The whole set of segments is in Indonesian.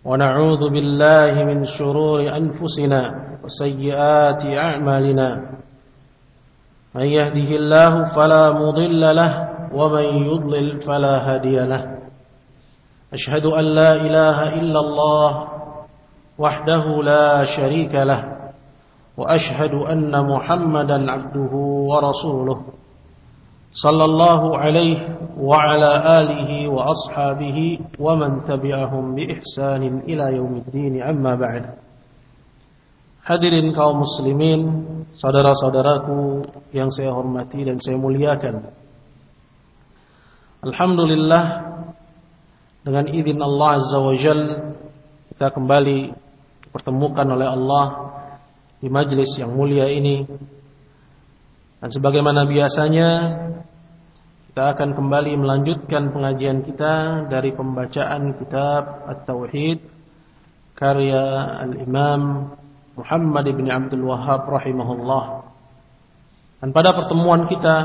ونعوذ بالله من شرور أنفسنا وسيئات أعمالنا من يهده الله فلا مضل له ومن يضلل فلا هادي له أشهد أن لا إله إلا الله وحده لا شريك له وأشهد أن محمدا عبده ورسوله صلى الله عليه وعلى آله وأصحابه ومن تبعهم بإحسان إلى يوم الدين أما بعد. Hadirin kaum muslimin, saudara-saudaraku yang saya hormati dan saya muliakan. Alhamdulillah, dengan izin Allah Azza wa Jalla kita kembali dipertemukan oleh Allah di majlis yang mulia ini. Dan sebagaimana biasanya kita akan kembali melanjutkan pengajian kita dari pembacaan kitab At-Tauhid karya Al-Imam Muhammad ibn Abdul Wahhab rahimahullah. Dan pada pertemuan kita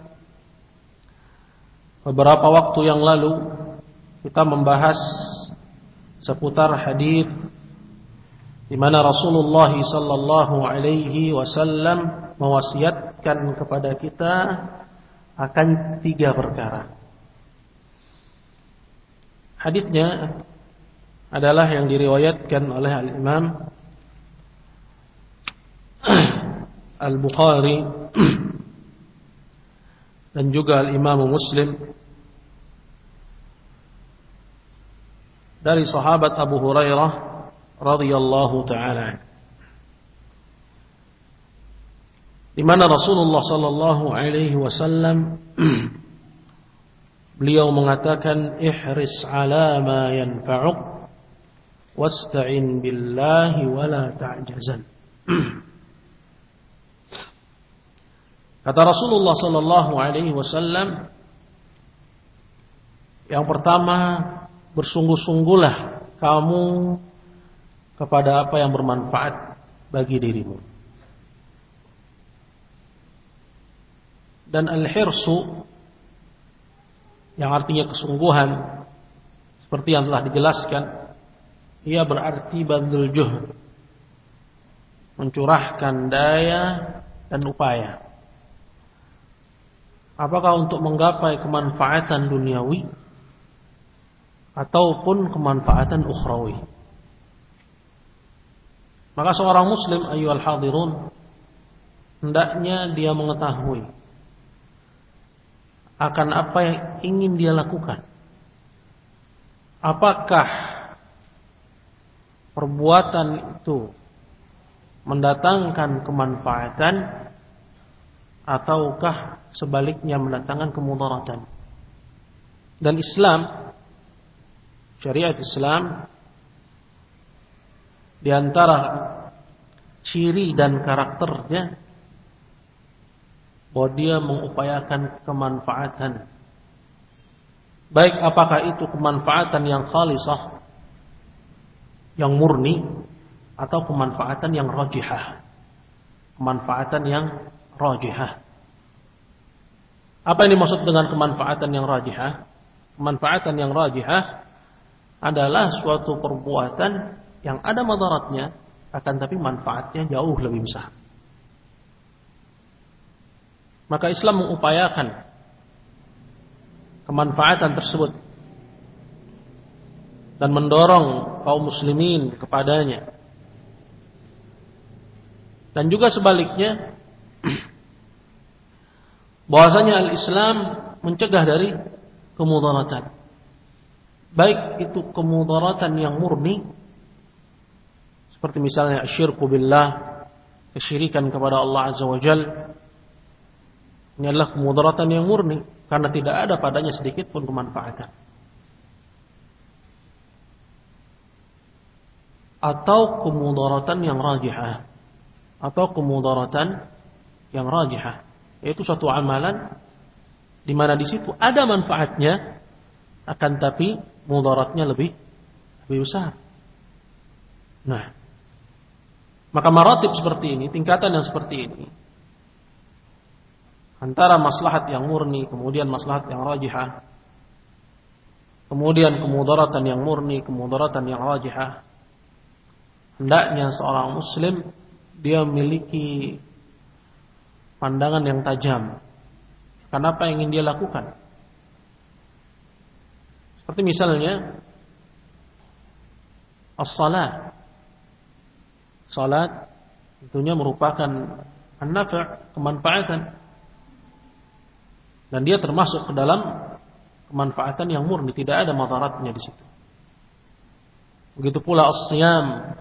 beberapa waktu yang lalu kita membahas seputar hadis di mana Rasulullah sallallahu alaihi wasallam mewasiatkan kepada kita akan 3 perkara. Hadisnya adalah yang diriwayatkan oleh Al-Imam Al-Bukhari dan juga Al-Imam Muslim dari sahabat Abu Hurairah radhiyallahu ta'ala, di mana Rasulullah sallallahu alaihi wasallam beliau mengatakan ihris ala ma yanfa'uk wasta'in billahi wala ta'jazan. Kata Rasulullah sallallahu alaihi wasallam, yang pertama, bersungguh-sungguhlah kamu kepada apa yang bermanfaat bagi dirimu. Dan al-hirsu, yang artinya kesungguhan, seperti yang telah dijelaskan, ia berarti badlul juhd, mencurahkan daya dan upaya. Apakah untuk menggapai kemanfaatan duniawi ataupun kemanfaatan ukhrawi. Maka seorang muslim ayyuhal hadirun, hendaknya dia mengetahui akan apa yang ingin dia lakukan. Apakah perbuatan itu mendatangkan kemanfaatan ataukah sebaliknya mendatangkan kemudaratan. Dan Islam, syariat Islam, di antara ciri dan karakternya bahwa dia mengupayakan kemanfaatan. Baik apakah itu kemanfaatan yang khalisah, yang murni, atau kemanfaatan yang rajihah. Kemanfaatan yang rajihah. Apa yang dimaksud dengan kemanfaatan yang rajihah? Kemanfaatan yang rajihah adalah suatu perbuatan yang ada madaratnya, akan tapi manfaatnya jauh lebih besar. Maka Islam mengupayakan kemanfaatan tersebut dan mendorong kaum muslimin kepadanya. Dan juga sebaliknya, bahwasanya al-Islam mencegah dari kemudaratan. Baik itu kemudaratan yang murni, seperti misalnya asyirku billah, kesyirikan kepada Allah Azza wa Jalla. Ini adalah kemudaratan yang murni, karena tidak ada padanya sedikit pun kemanfaatan. Atau kemudaratan yang rajihah, atau kemudaratan yang rajihah, yaitu suatu amalan di mana di situ ada manfaatnya, akan tapi mudaratnya lebih besar. Nah, maka maratib seperti ini, tingkatan yang seperti ini, antara maslahat yang murni kemudian maslahat yang rajihah, kemudian kemudaratan yang murni, kemudaratan yang rajihah, hendaknya seorang muslim dia memiliki pandangan yang tajam karena apa yang ingin dia lakukan. Seperti misalnya as-salat. Salat tentunya merupakan an-nafi', kemanfaatan. Dan dia termasuk ke dalam kemanfaatan yang murni, tidak ada madaratnya di situ. Begitu pula as-siyam,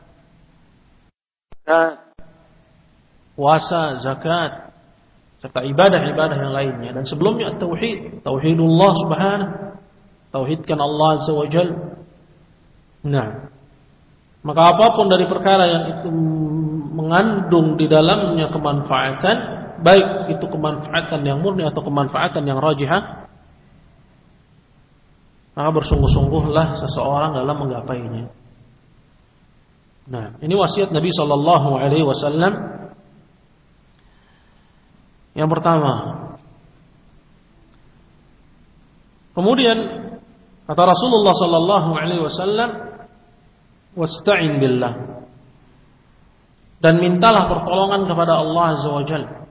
puasa, zakat, serta ibadah-ibadah yang lainnya. Dan sebelumnya at-tauhid, tauhidullah subhanahu, tauhidkan Allah azza wa jalla. Nah, maka apapun dari perkara yang itu mengandung di dalamnya kemanfaatan, baik itu kemanfaatan yang murni atau kemanfaatan yang rajihah, maka bersungguh-sungguhlah seseorang dalam menggapainya. Nah, ini wasiat Nabi sallallahu alaihi wasallam yang pertama. Kemudian kata Rasulullah sallallahu alaihi wasallam, wasta'in billah, dan mintalah pertolongan kepada Allah azza wa jalla.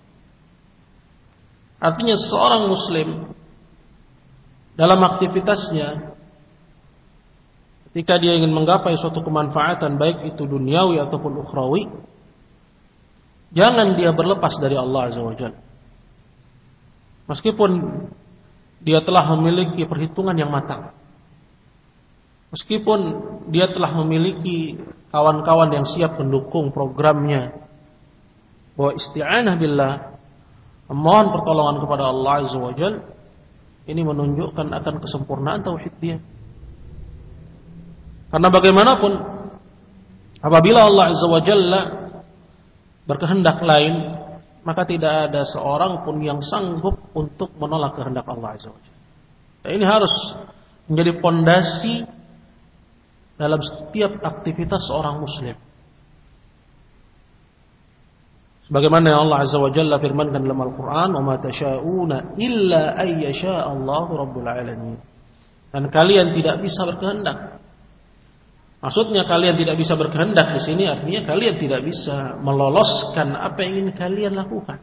Artinya seorang muslim dalam aktivitasnya, ketika dia ingin menggapai suatu kemanfaatan baik itu duniawi ataupun ukhrawi, jangan dia berlepas dari Allah azza wa jalla. Meskipun dia telah memiliki perhitungan yang matang, meskipun dia telah memiliki kawan-kawan yang siap mendukung programnya, bahwa isti'anah billah, memohon pertolongan kepada Allah azza wa jalla, ini menunjukkan akan kesempurnaan tauhid dia. Karena bagaimanapun apabila Allah azza wa jalla berkehendak lain, maka tidak ada seorang pun yang sanggup untuk menolak kehendak Allah azza wa jalla. Dan ini harus menjadi pondasi dalam setiap aktivitas seorang muslim. Sebagaimana Allah azza wa jalla firmankan dalam Al-Quran, wa ma tasha'una illa ay yasha Allahu rabbul alamin. Dan kalian tidak bisa berkehendak. Maksudnya kalian tidak bisa berkehendak di sini artinya kalian tidak bisa meloloskan apa yang ingin kalian lakukan,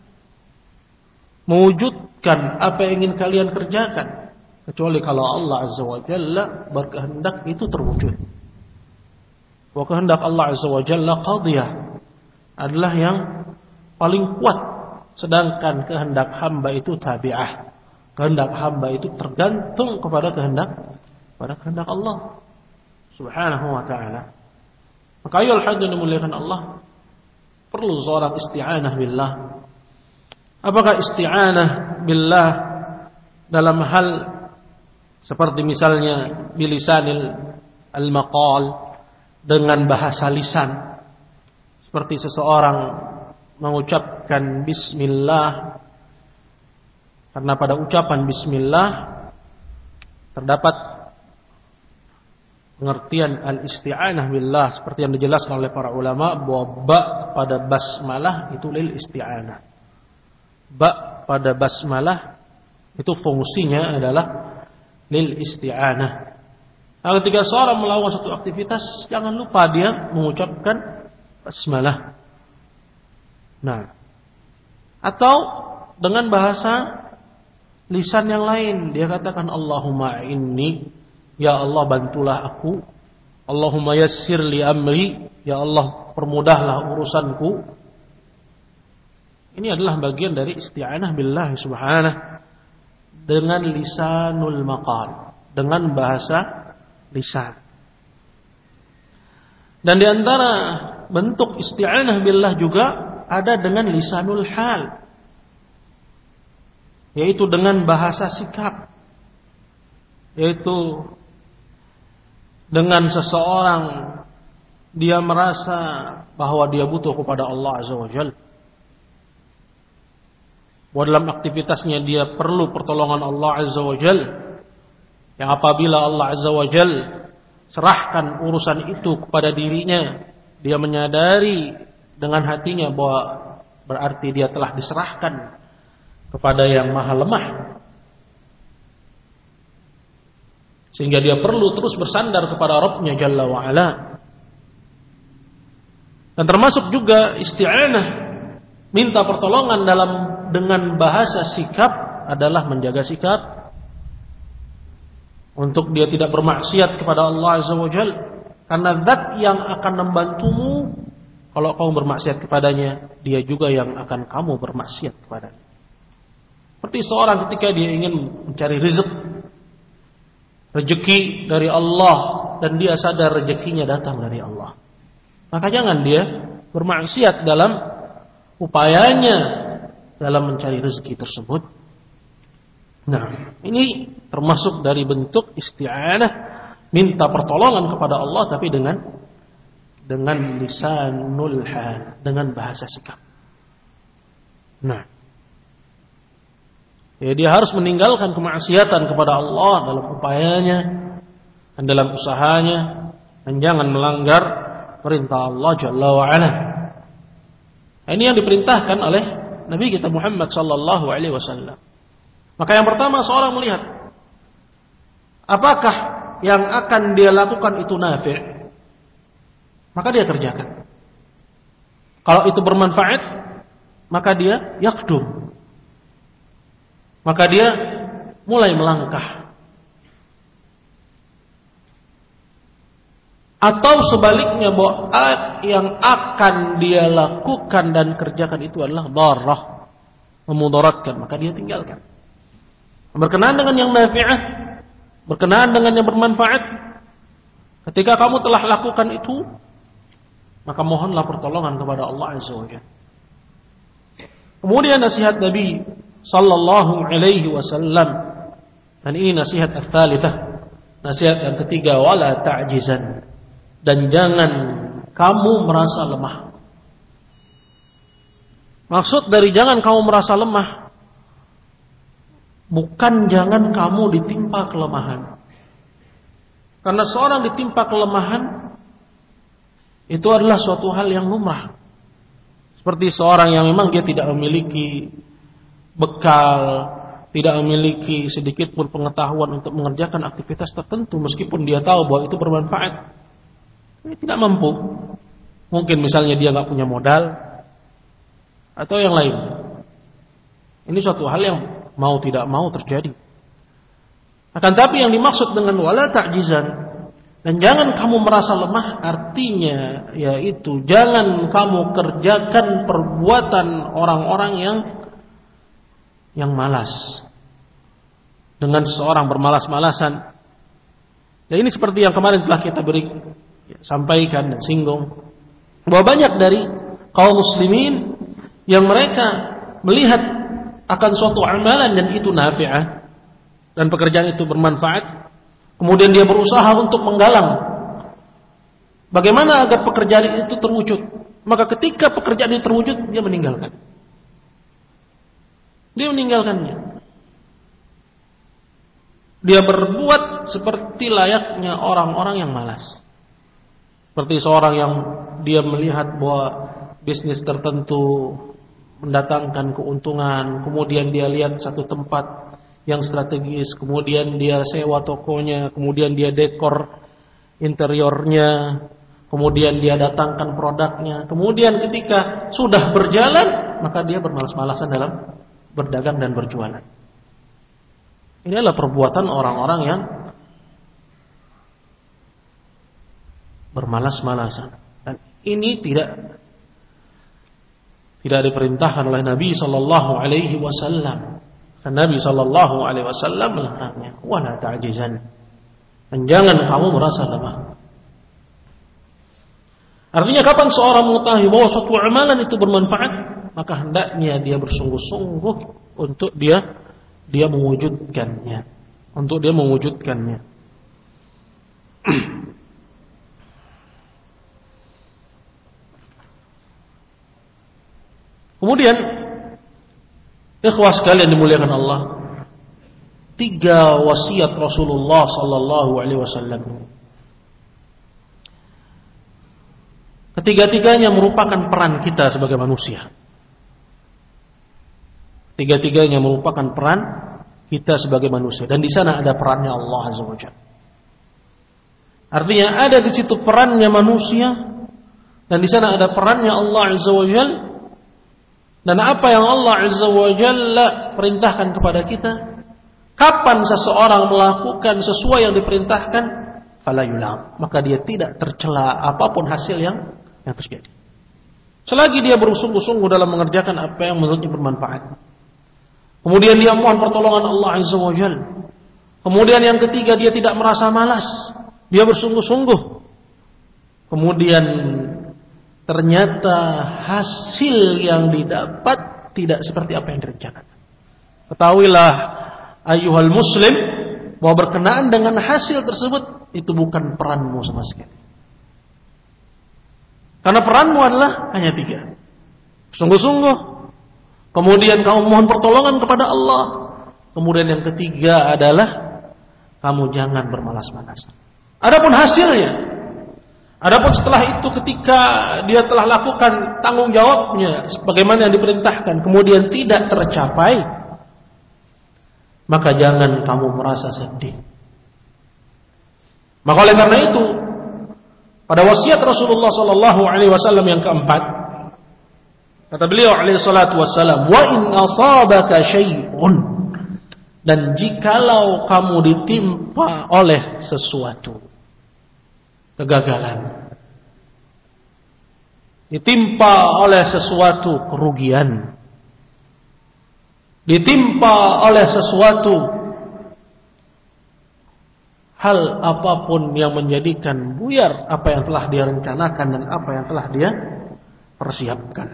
mewujudkan apa yang ingin kalian kerjakan, kecuali kalau Allah azza wa jalla berkehendak itu terwujud. Wa kehendak Allah azza wa jalla qadiyah, adalah yang paling kuat, sedangkan kehendak hamba itu tabi'ah. Kehendak hamba itu tergantung kepada kehendak Allah subhanahu wa ta'ala. Maka ayol hadirin dimuliakan Allah, perlu seorang isti'anah billah. Apakah isti'anah billah dalam hal seperti misalnya bilisanil al-maqal, dengan bahasa lisan, seperti seseorang mengucapkan bismillah, karena pada ucapan bismillah terdapat pengertian al-isti'anah billah, seperti yang dijelaskan oleh para ulama bahwa ba pada basmalah itu lil isti'anah. Ba pada basmalah itu fungsinya adalah lil isti'anah. Nah, ketika seorang melakukan suatu aktivitas, jangan lupa dia mengucapkan basmalah. Nah, atau dengan bahasa lisan yang lain, dia katakan Allahumma inni, ya Allah bantulah aku. Allahumma yassir li amri, ya Allah permudahlah urusanku. Ini adalah bagian dari isti'anah billah subhanahu dengan lisanul maqal, dengan bahasa lisan. Dan di antara bentuk isti'anah billah juga ada dengan lisanul hal, yaitu dengan bahasa sikap, yaitu dengan seseorang dia merasa bahwa dia butuh kepada Allah azza wa jalla, bahwa dalam aktivitasnya dia perlu pertolongan Allah azza wa jalla, yang apabila Allah azza wa jalla serahkan urusan itu kepada dirinya, dia menyadari dengan hatinya bahwa berarti dia telah diserahkan kepada yang maha lemah. sehingga dia perlu terus bersandar kepada Rabb-Nya Jalla wa Ala. Dan termasuk juga isti'anah, minta pertolongan dengan bahasa sikap adalah menjaga sikap untuk dia tidak bermaksiat kepada Allah Azza wa Jalla. Karena zat yang akan membantumu kalau kamu bermaksiat kepadanya, dia juga yang akan kamu bermaksiat kepadanya. Seperti seorang ketika dia ingin mencari rezeki dari Allah, dan dia sadar rezekinya datang dari Allah, maka jangan dia bermaksiat dalam upayanya dalam mencari rezeki tersebut. Nah, ini termasuk dari bentuk isti'anah, minta pertolongan kepada Allah tapi dengan lisanul hal, dengan bahasa sikap. Nah, ya, dia harus meninggalkan kemaksiatan kepada Allah dalam upayanya dan dalam usahanya, dan jangan melanggar perintah Allah Jalla wa Ala. Ini yang diperintahkan oleh Nabi kita Muhammad sallallahu alaihi wasallam. Maka yang pertama seorang melihat apakah yang akan dia lakukan itu nafi', maka dia kerjakan. Kalau itu bermanfaat, maka dia yakdum, maka dia mulai melangkah. Atau sebaliknya, bahwa yang akan dia lakukan dan kerjakan itu adalah darah, memudaratkan, maka dia tinggalkan. Berkenaan dengan yang nafi'ah, berkenaan dengan yang bermanfaat, ketika kamu telah lakukan itu, maka mohonlah pertolongan kepada Allah Azza wa Jalla. Kemudian nasihat Nabi sallallahu alaihi wasallam, dan ini nasihat ats-tsalitsah, nasihat yang ketiga, wala ta'jizan, dan jangan kamu merasa lemah. Maksud dari jangan kamu merasa lemah, bukan jangan kamu ditimpa kelemahan. Karena seorang ditimpa kelemahan itu adalah suatu hal yang lumrah. Seperti seorang yang memang dia tidak memiliki bekal, tidak memiliki sedikit pun pengetahuan untuk mengerjakan aktivitas tertentu, meskipun dia tahu bahwa itu bermanfaat, dia tidak mampu. Mungkin misalnya dia nggak punya modal atau yang lain. Ini suatu hal yang mau tidak mau terjadi. Akan tapi yang dimaksud dengan wala ta'jizan, dan jangan kamu merasa lemah, artinya yaitu jangan kamu kerjakan perbuatan orang-orang yang malas. Dengan seorang bermalas-malasan. Dan ini seperti yang kemarin telah kita sampaikan dan singgung, bahwa banyak dari kaum muslimin yang mereka melihat akan suatu amalan dan itu nafi'ah, dan pekerjaan itu bermanfaat, kemudian dia berusaha untuk menggalang bagaimana agar pekerjaan itu terwujud. Maka ketika pekerjaan itu terwujud, dia meninggalkan. Dia meninggalkannya. Dia berbuat seperti layaknya orang-orang yang malas. Seperti seorang yang dia melihat bahwa bisnis tertentu mendatangkan keuntungan, kemudian dia lihat satu tempat yang strategis, kemudian dia sewa tokonya, kemudian dia dekor interiornya, kemudian dia datangkan produknya, kemudian ketika sudah berjalan, maka dia bermalas-malasan dalam berdagang dan berjualan. Ini adalah perbuatan orang-orang yang bermalas-malasan, dan ini tidak diperintahkan oleh Nabi sallallahu alaihi wasallam. Dan Nabi sallallahu alaihi wasallam melarangnya, wala ta'jizan, dan jangan kamu merasa lemah. Artinya kapan seorang mengetahui bahwa suatu amalan itu bermanfaat, maka hendaknya dia bersungguh-sungguh untuk dia mewujudkannya, Kemudian ikhwah sekalian dimuliakan Allah, 3 wasiat Rasulullah sallallahu alaihi wasallam. Ketiga-tiganya merupakan peran kita sebagai manusia. Tiga-tiganya merupakan peran kita sebagai manusia, dan di sana ada perannya Allah Azza wa Jalla. Artinya ada di situ perannya manusia dan di sana ada perannya Allah Azza wa Jalla. Dan apa yang Allah Azza wa Jalla perintahkan kepada kita, kapan seseorang melakukan sesuai yang diperintahkan, fala yulam, maka dia tidak tercela apapun hasil yang terjadi. Selagi dia bersungguh-sungguh dalam mengerjakan apa yang menurutnya bermanfaat. Kemudian dia mohon pertolongan Allah Azza wa Jalla. Kemudian yang ketiga, dia tidak merasa malas, dia bersungguh-sungguh. Kemudian ternyata hasil yang didapat tidak seperti apa yang direncanakan. Ketahuilah ayyuhal muslim, bahwa berkenaan dengan hasil tersebut itu bukan peranmu sama sekali. Karena peranmu adalah hanya 3. Sungguh-sungguh. Kemudian kamu mohon pertolongan kepada Allah. Kemudian yang ketiga adalah kamu jangan bermalas-malasan. Adapun hasilnya, adapun setelah itu ketika dia telah lakukan tanggung jawabnya sebagaimana yang diperintahkan, kemudian tidak tercapai, maka jangan kamu merasa sedih. Maka oleh karena itu, pada wasiat Rasulullah sallallahu alaihi wasallam yang keempat, kata beliau alaihi salatu wassalam, wa in asabaka syai'un, dan jikalau kamu ditimpa oleh sesuatu kegagalan, ditimpa oleh sesuatu kerugian, ditimpa oleh sesuatu hal apapun yang menjadikan buyar apa yang telah dia rencanakan dan apa yang telah dia persiapkan,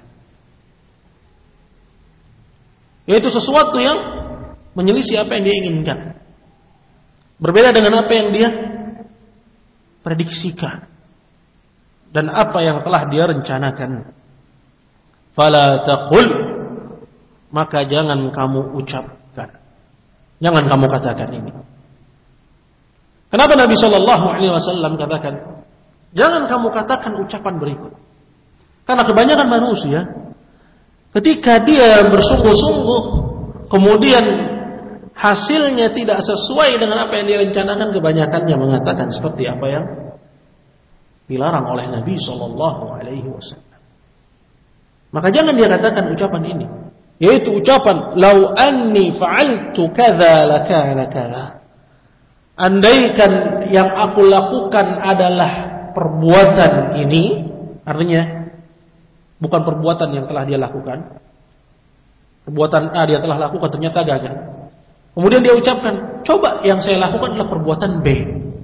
yaitu sesuatu yang menyelisih apa yang dia inginkan, berbeda dengan apa yang dia prediksikan dan apa yang telah dia rencanakan. Fala taqul, maka jangan kamu ucapkan, jangan kamu katakan ini. Kenapa Nabi Shallallahu Alaihi Wasallam katakan jangan kamu katakan ucapan berikut? Karena kebanyakan manusia ketika dia bersungguh-sungguh kemudian hasilnya tidak sesuai dengan apa yang direncanakan, kebanyakannya mengatakan seperti apa yang dilarang oleh Nabi Shallallahu Alaihi Wasallam. Maka jangan dia katakan ucapan ini, yaitu ucapan lau anni fa'altu kadza lakana kadza. Andaikan yang aku lakukan adalah perbuatan ini, artinya bukan perbuatan yang telah dia lakukan. Perbuatan A dia telah lakukan, ternyata gagal. Kemudian dia ucapkan, coba yang saya lakukan adalah perbuatan B.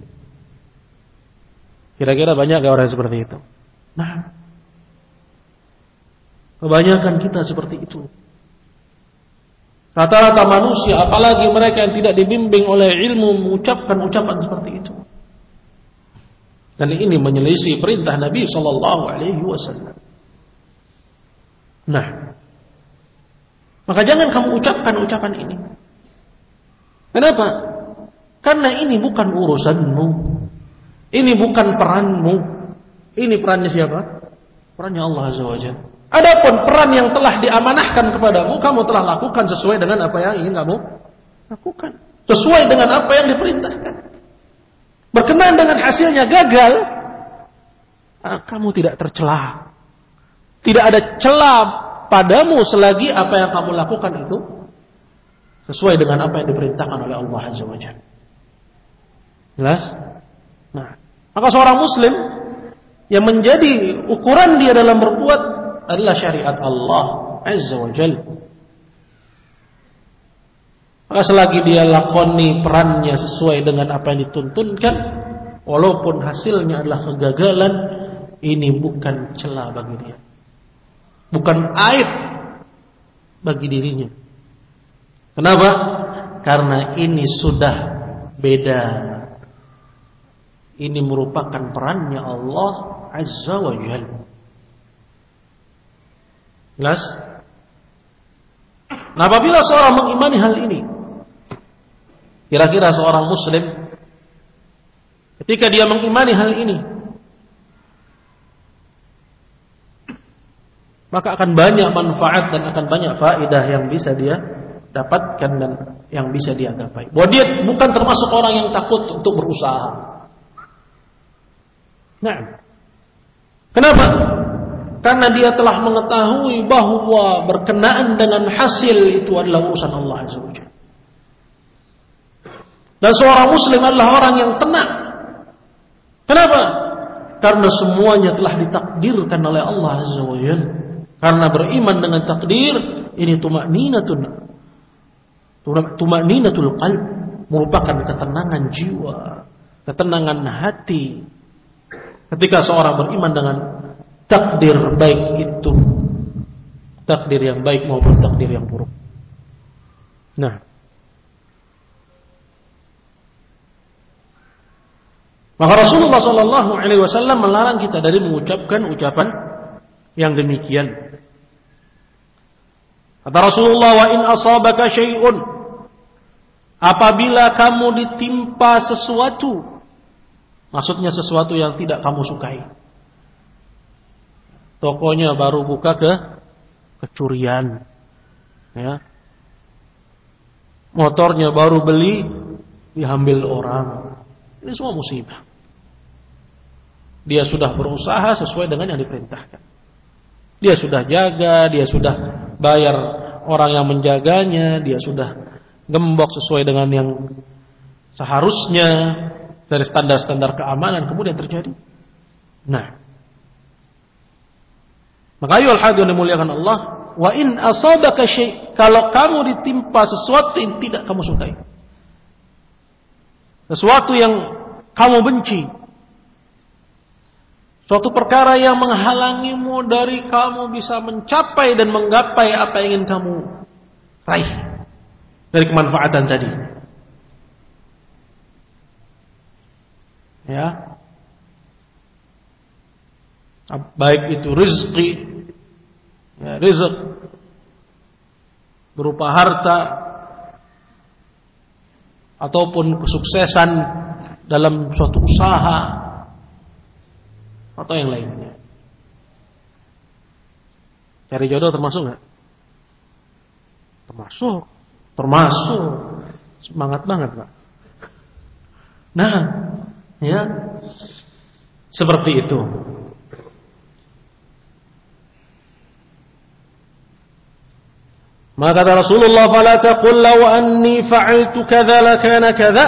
Kira-kira banyak gak orang seperti itu? Nah, kebanyakan kita seperti itu. Rata-rata manusia, apalagi mereka yang tidak dibimbing oleh ilmu, mengucapkan ucapan seperti itu. Dan ini menyelisih perintah Nabi Sallallahu Alaihi Wasallam. Nah, maka jangan kamu ucapkan ucapan ini. Kenapa? Karena ini bukan urusanmu, ini bukan peranmu. Ini perannya siapa? Perannya Allah Azza wa Jalla. Adapun peran yang telah diamanahkan kepadamu, kamu telah lakukan sesuai dengan apa yang ingin kamu lakukan, sesuai dengan apa yang diperintahkan. Berkenaan dengan hasilnya gagal, kamu tidak tercela. Tidak ada cela padamu selagi apa yang kamu lakukan itu sesuai dengan apa yang diperintahkan oleh Allah Azza wa Jalla. Jelas? Nah, maka seorang muslim yang menjadi ukuran dia dalam berbuat adalah syariat Allah Azza wa Jalla. Maka selagi dia lakoni perannya sesuai dengan apa yang dituntunkan, walaupun hasilnya adalah kegagalan, ini bukan celah bagi dia, bukan aib bagi dirinya. Kenapa? Karena ini sudah beda. Ini merupakan perannya Allah Azza wa Jalla. Jelas? Nah, apabila seorang mengimani hal ini, kira-kira seorang muslim ketika dia mengimani hal ini, maka akan banyak manfaat dan akan banyak faedah yang bisa dia dapatkan dan yang bisa dia gapai. Bahwa dia bukan termasuk orang yang takut untuk berusaha. Nah, kenapa? Karena dia telah mengetahui bahwa berkenaan dengan hasil itu adalah urusan Allah Azza wa Jalla. Dan seorang muslim adalah orang yang tenang. Kenapa? Karena semuanya telah ditakdirkan oleh Allah Azza wa Jalla. Karena beriman dengan takdir ini tumaninatul qalb, merupakan ketenangan jiwa, ketenangan hati. Ketika seorang beriman dengan takdir, baik itu takdir yang baik maupun takdir yang buruk. Nah, maka Rasulullah sallallahu alaihi wasallam melarang kita dari mengucapkan ucapan yang demikian. Kata Rasulullah, wa in asabaka syai'un, apabila kamu ditimpa sesuatu, maksudnya sesuatu yang tidak kamu sukai. Tokonya baru buka kecurian, ya. Motornya baru beli diambil orang. Ini semua musibah. Dia sudah berusaha sesuai dengan yang diperintahkan. Dia sudah jaga, dia sudah bayar orang yang menjaganya, dia sudah gembok sesuai dengan yang seharusnya dari standar-standar keamanan, kemudian terjadi. Nah, maka ayuhal hadirin dimuliakan Allah, wa in asabaka syai', kalau kamu ditimpa sesuatu yang tidak kamu sukai, sesuatu yang kamu benci, suatu perkara yang menghalangimu dari kamu bisa mencapai dan menggapai apa yang ingin kamu raih dari kemanfaatan tadi. Ya. Baik itu rezeki, ya, rezeki berupa harta ataupun kesuksesan dalam suatu usaha atau yang lainnya. Cari jodoh termasuk nggak? Termasuk. Semangat banget, Pak. Nah, ya, seperti itu. Maka kata Rasulullah, "Fala taqul law anni fa'altu kadza lakana kadza."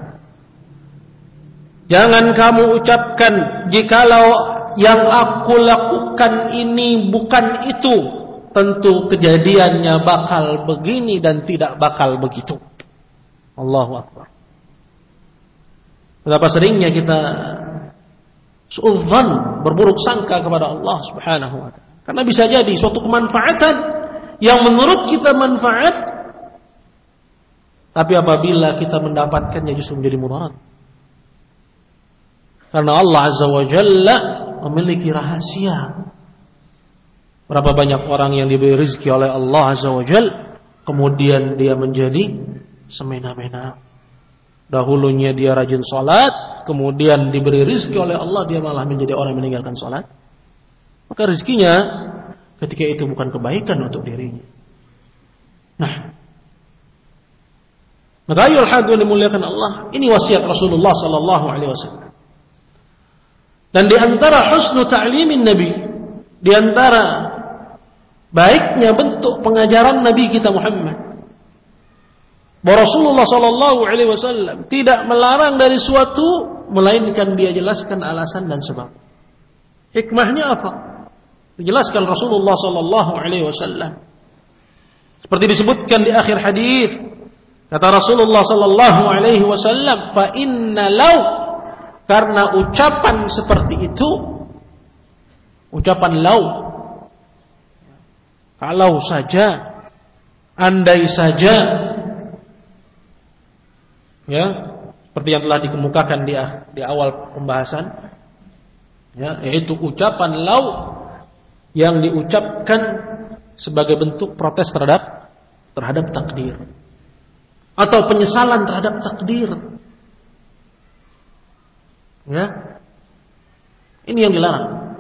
Jangan kamu ucapkan, jikalau yang aku lakukan ini bukan itu, tentu kejadiannya bakal begini dan tidak bakal begitu. Allahu Akbar. Betapa seringnya kita suudzon, berburuk sangka kepada Allah Subhanahu wa taala. Karena bisa jadi suatu kemanfaatan yang menurut kita manfaat, tapi apabila kita mendapatkannya justru menjadi mudarat. Karena Allah Azza wa Jalla memiliki rahasia. Berapa banyak orang yang diberi rezeki oleh Allah Azza wa Jalla, kemudian dia menjadi semena-mena. Dahulunya dia rajin salat, kemudian diberi rezeki oleh Allah, dia malah menjadi orang yang meninggalkan salat. Maka rezekinya ketika itu bukan kebaikan untuk dirinya. Nah, maka ayol hadirin dimuliakan Allah, ini wasiat Rasulullah sallallahu alaihi wasallam. Dan di antara husnu ta'limin Nabi, di antara baiknya bentuk pengajaran Nabi kita Muhammad, bahwa Rasulullah sallallahu alaihi wasallam tidak melarang dari suatu melainkan dia jelaskan alasan dan sebab. Hikmahnya apa? Dijelaskan Rasulullah sallallahu alaihi wasallam. Seperti disebutkan di akhir hadis, kata Rasulullah sallallahu alaihi wasallam, "Fa inna law," karena ucapan seperti itu, ucapan law, kalau saja, andai saja, ya, seperti yang telah dikemukakan di awal pembahasan, ya, yaitu ucapan law yang diucapkan sebagai bentuk protes terhadap takdir atau penyesalan terhadap takdir. Ya, ini yang dilarang.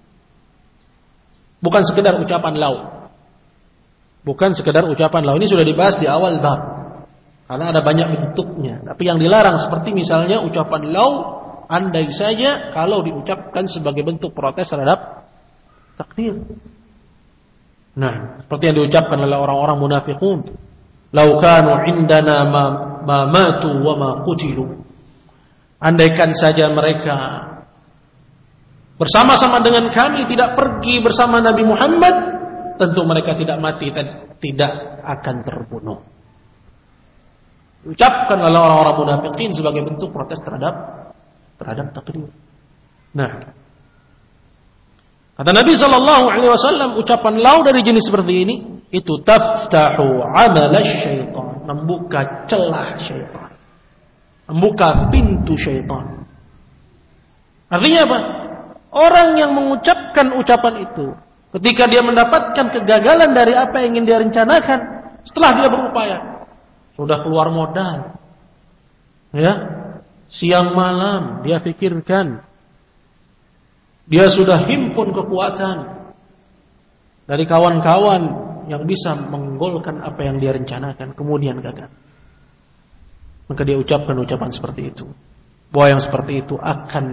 Bukan sekedar ucapan law. Bukan sekedar ucapan law. Ini sudah dibahas di awal bab. Karena ada banyak bentuknya. Tapi yang dilarang seperti misalnya ucapan law Andai saja kalau diucapkan sebagai bentuk protes terhadap takdir. Nah, seperti yang diucapkan oleh orang-orang munafiqun, "Lau kanu indana ma matu wa ma qutilu." Andaikan saja mereka bersama-sama dengan kami tidak pergi bersama Nabi Muhammad, tentu mereka tidak mati dan tidak akan terbunuh. Diucapkan oleh orang-orang munafiqin sebagai bentuk protes terhadap takdir. Nah, kata Nabi SAW, ucapan lau dari jenis seperti ini itu taftahu amalasy syaitan, membuka celah syaitan, membuka pintu syaitan. Artinya apa? Orang yang mengucapkan ucapan itu ketika dia mendapatkan kegagalan dari apa yang ingin dia rencanakan, setelah dia berupaya, sudah keluar modal, ya, siang malam dia pikirkan, dia sudah himpun kekuatan dari kawan-kawan yang bisa menggolkan apa yang dia rencanakan, kemudian gagal. Maka dia ucapkan ucapan seperti itu, bahwa yang seperti itu akan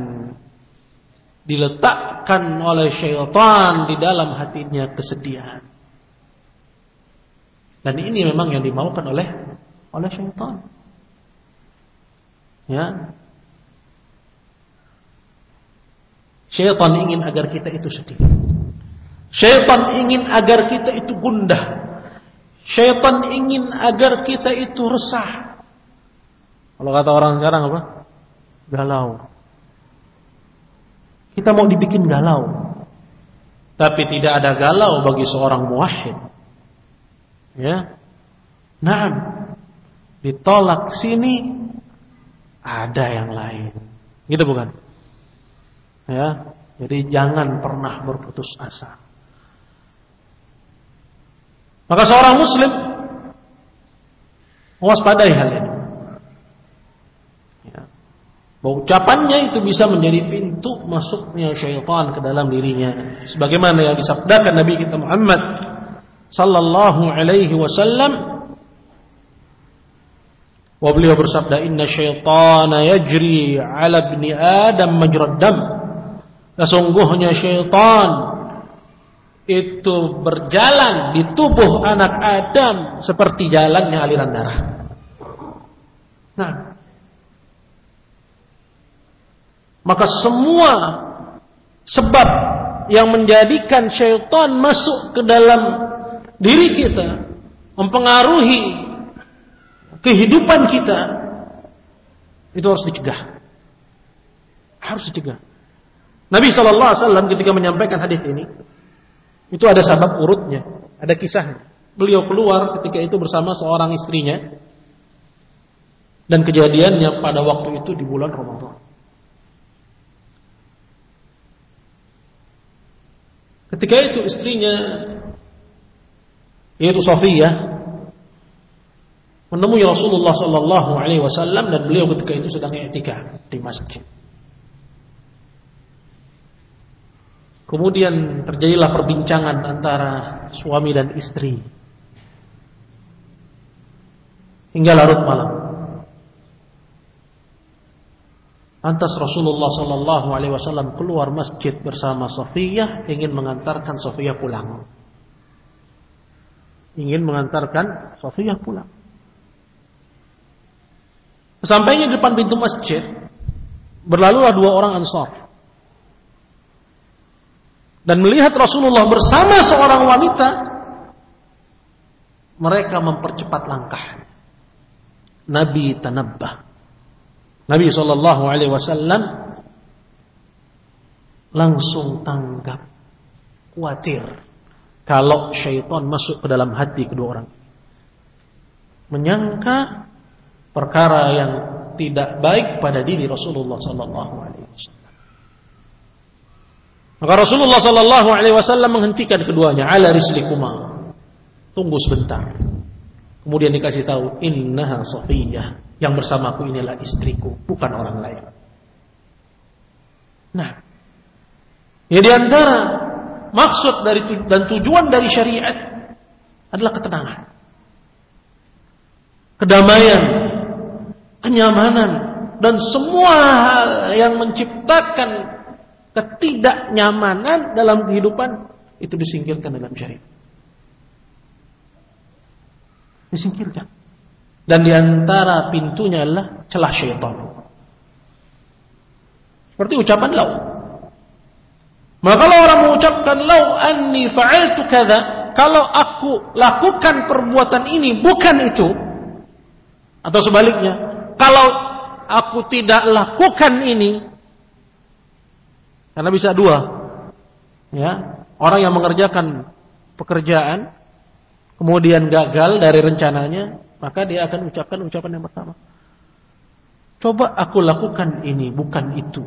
diletakkan oleh syaitan di dalam hatinya kesedihan. Dan ini memang yang dimaukan oleh syaitan. Ya. Syaitan ingin agar kita itu sedih. Syaitan ingin agar kita itu gundah. Syaitan ingin agar kita itu resah. Kalau kata orang sekarang apa? Galau. Kita mau dibikin galau. Tapi tidak ada galau bagi seorang muwahhid. Ya. Naam. Ditolak sini, ada yang lain. Gitu bukan? Ya. Jadi jangan pernah berputus asa. Maka seorang muslim mewaspadai hal ini. Bahwa ucapannya itu bisa menjadi pintu masuknya syaitan ke dalam dirinya, sebagaimana yang disabdakan Nabi kita Muhammad sallallahu alaihi wasallam, wa beliau bersabda, "Inna syaitana yajri 'ala ibni Adam majrad dam." Sesungguhnya syaitan itu berjalan di tubuh anak Adam seperti jalannya aliran darah. Nah, maka semua sebab yang menjadikan syaitan masuk ke dalam diri kita, mempengaruhi kehidupan kita, itu harus dicegah. Harus dicegah. Nabi SAW ketika menyampaikan hadis ini, itu ada sabab urutnya, ada kisahnya. Beliau keluar ketika itu bersama seorang istrinya, dan kejadiannya pada waktu itu di bulan Ramadan. Ketika itu istrinya, yaitu Safiyah, menemui Rasulullah SAW, dan beliau ketika itu sedang i'tikaf di masjid. Kemudian terjadilah perbincangan antara suami dan istri hingga larut malam. Lantas Rasulullah SAW keluar masjid bersama Safiyah, ingin mengantarkan Safiyah pulang. Sampainya di depan pintu masjid, berlalulah dua orang Ansar. Dan melihat Rasulullah bersama seorang wanita, mereka mempercepat langkah. Nabi tanabbah. Nabi SAW langsung tanggap, khawatir kalau syaitan masuk ke dalam hati kedua orang, menyangka perkara yang tidak baik pada diri Rasulullah SAW. Maka Rasulullah SAW menghentikan keduanya, ala rislikuma, tunggu sebentar. Kemudian dikasih tahu, innaha Safiyah, yang bersamaku inilah istriku, bukan orang lain. Nah, ya di antara maksud dari dan tujuan dari syariat adalah ketenangan, kedamaian, kenyamanan dan semua hal yang menciptakan ketidaknyamanan dalam kehidupan itu disingkirkan dalam syariat. Disingkirkan. Dan diantara pintunya adalah celah syaitan. Seperti ucapan lau. Maka kalau orang mengucapkan lau anni fa'altu kadza, kalau aku lakukan perbuatan ini bukan itu, atau sebaliknya, kalau aku tidak lakukan ini, karena bisa dua, ya, orang yang mengerjakan pekerjaan kemudian gagal dari rencananya, maka dia akan ucapkan ucapan yang pertama. Coba aku lakukan ini, bukan itu.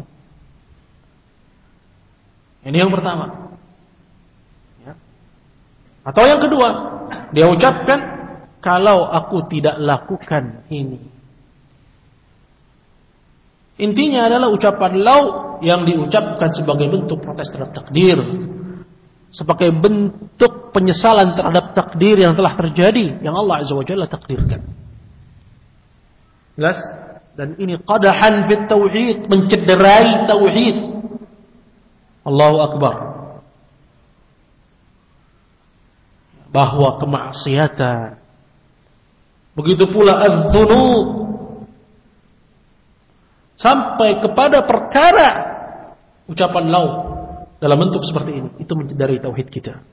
Ini yang pertama. Ya. Atau yang kedua, dia ucapkan, kalau aku tidak lakukan ini. Intinya adalah ucapan lau yang diucapkan sebagai bentuk protes terhadap takdir, sebagai bentuk penyesalan terhadap takdir yang telah terjadi, yang Allah Azza wa Jalla takdirkan. Jelas? Dan ini qadahan fit tauhid, mencederai tauhid. Allahu Akbar. Bahwa kemaksiatan, begitu pula az-dzunub, sampai kepada perkara ucapan lau dalam bentuk seperti ini, itu mencederai tauhid kita.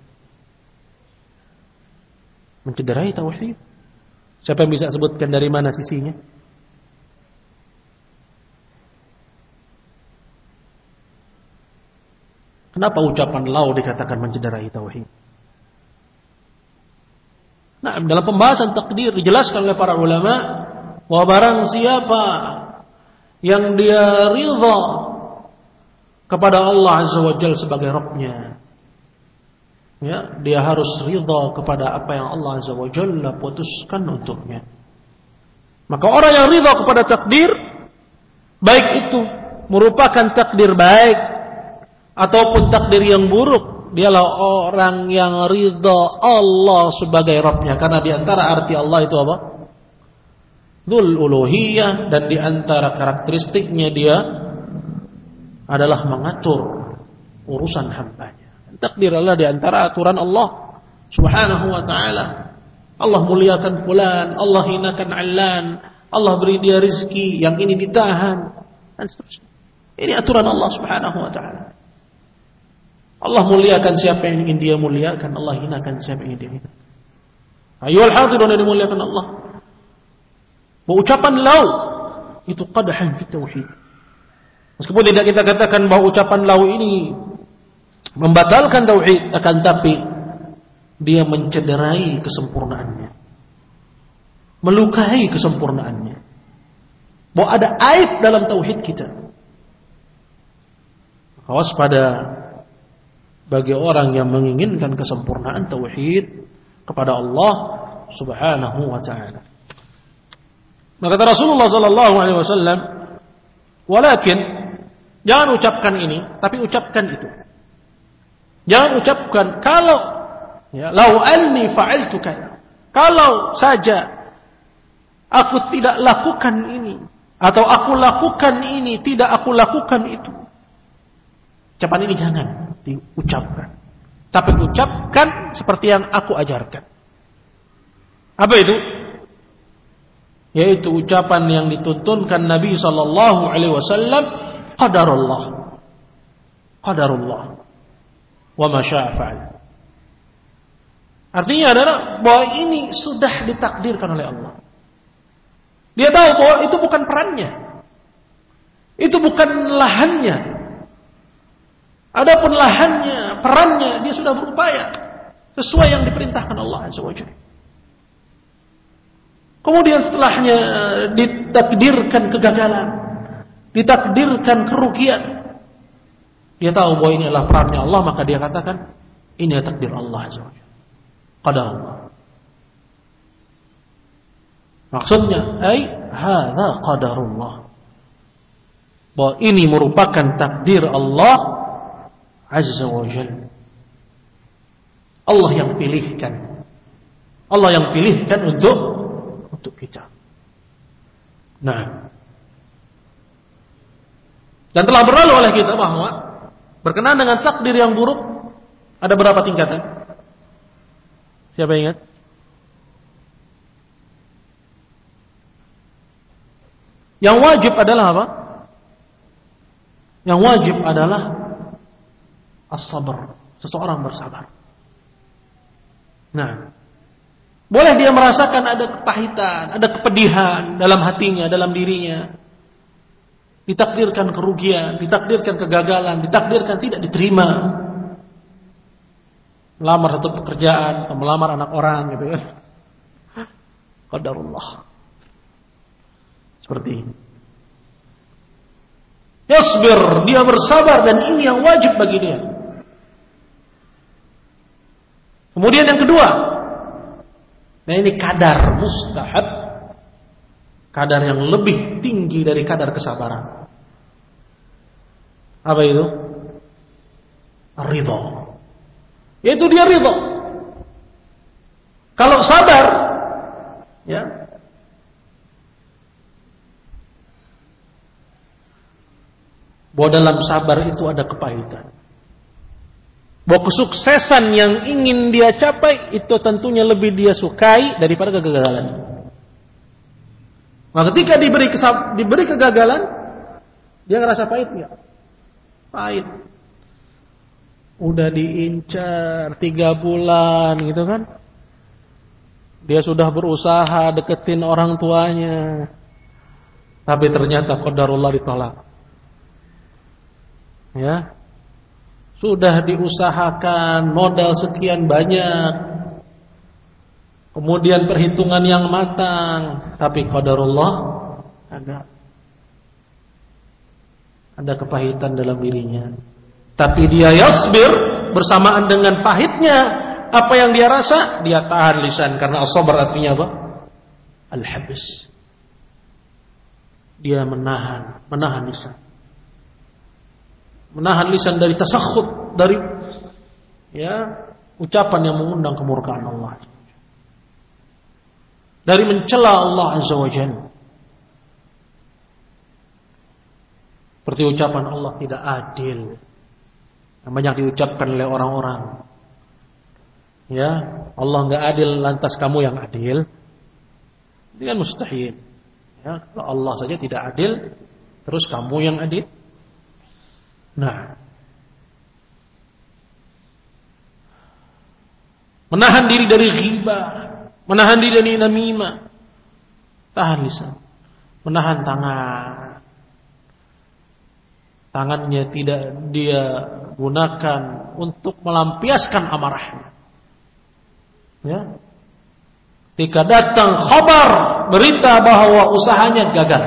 Mencederai tauhid. Siapa yang bisa sebutkan dari mana sisinya? Kenapa ucapan lau dikatakan mencederai tauhid? Nah, dalam pembahasan takdir dijelaskan oleh para ulama bahwa barang siapa yang dia ridha kepada Allah Azza wa Jalla sebagai Rabbnya, ya, dia harus ridha kepada apa yang Allah Azza wa Jalla putuskan untuknya. Maka orang yang ridha kepada takdir, baik itu merupakan takdir baik ataupun takdir yang buruk, dialah orang yang ridha Allah sebagai Rabbnya. Karena di antara arti Allah itu apa? Dzul uluhiyah, dan di antara karakteristiknya dia adalah mengatur urusan hambanya. Takdir adalah di antara aturan Allah Subhanahu wa ta'ala. Allah muliakan fulan, Allah hinakan allan, Allah beri dia rizki, yang ini ditahan, dan seterusnya. Ini aturan Allah Subhanahu wa ta'ala. Allah muliakan siapa yang ingin dia muliakan, Allah hinakan siapa yang ingin dia hinakan. Ayyuhal hadirun yang dimuliakan Allah. Ucapan lau itu qadahan fi tauhid. Meskipun tidak kita katakan bahwa ucapan lau ini membatalkan tauhid, akan tapi dia mencederai kesempurnaannya, melukai kesempurnaannya. Bahwa ada aib dalam tauhid kita. Awas pada bagi orang yang menginginkan kesempurnaan tauhid kepada Allah Subhanahu wa ta'ala. Maka kata Rasulullah sallallahu alaihi wasallam, walakin jangan ucapkan ini, tapi ucapkan itu. Jangan ucapkan kalau, ya, lau anni fa'altu kadza. Kalau saja aku tidak lakukan ini, atau aku lakukan ini, tidak aku lakukan itu. Ucapan ini jangan diucapkan, tapi ucapkan seperti yang aku ajarkan. Apa itu? Yaitu ucapan yang dituntunkan Nabi sallallahu alaihi wasallam, qadarullah, qadarullah, wa ma syaa fa'al. Artinya adalah bahwa ini sudah ditakdirkan oleh Allah. Dia tahu bahwa itu bukan perannya, itu bukan lahannya. Adapun lahannya, perannya, dia sudah berupaya sesuai yang diperintahkan Allah Azza wa Jalla. Kemudian setelahnya ditakdirkan kegagalan, ditakdirkan kerugian. Dia tahu bahwa ini adalah perannya Allah, maka dia katakan ini adalah takdir Allah Azza wa Jalla, qadar Allah. Maksudnya, hadza qadarullah, bahwa ini merupakan takdir Allah Azza wa Jalla. Allah yang pilihkan. Allah yang pilihkan untuk kita. Nah, Dan telah berlalu oleh kita bahwa berkenaan dengan takdir yang buruk ada berapa tingkatan? Siapa ingat? Yang wajib adalah apa? Yang wajib adalah as-sabr, seseorang bersabar. Nah, boleh dia merasakan ada kepahitan, ada kepedihan dalam hatinya, dalam dirinya. Ditakdirkan kerugian, ditakdirkan kegagalan, ditakdirkan tidak diterima. Melamar satu pekerjaan, atau melamar anak orang gitu ya. Qadarullah. Seperti ini. Yasbir, dia bersabar dan ini yang wajib bagi dia. Kemudian yang kedua, nah ini kadar mustahab, kadar yang lebih tinggi dari kadar kesabaran. Apa itu? Ridha. Yaitu dia ridha. Kalau sabar, ya, bahwa dalam sabar itu ada kepahitan. Bahwa kesuksesan yang ingin dia capai itu tentunya lebih dia sukai daripada kegagalan. Nah, ketika diberi kegagalan, dia ngerasa pahit nggak? Pahit. Udah diincar 3 bulan gitu kan? Dia sudah berusaha deketin orang tuanya, tapi ternyata qadarullah ditolak. Ya. Sudah diusahakan modal sekian banyak, kemudian perhitungan yang matang, tapi qadarullah ada kepahitan dalam dirinya. Tapi dia yasbir, bersamaan dengan pahitnya apa yang dia rasa, dia tahan lisan, karena as-sabr artinya apa? Al-habs. Dia menahan lisan. Menahan lisan dari tasakhut, dari ucapan yang mengundang kemurkaan Allah, dari mencela Allah Azza wa Jalla. Seperti ucapan Allah tidak adil yang banyak diucapkan oleh orang-orang. Ya, Allah enggak adil, lantas kamu yang adil. Ini kan mustahil. Ya, kalau Allah saja tidak adil, terus kamu yang adil. Nah, menahan diri dari ghibah, menahan diri dari namimah, tahan lisan, menahan tangannya tidak dia gunakan untuk melampiaskan amarahnya. Ya, ketika datang khabar berita bahwa usahanya gagal,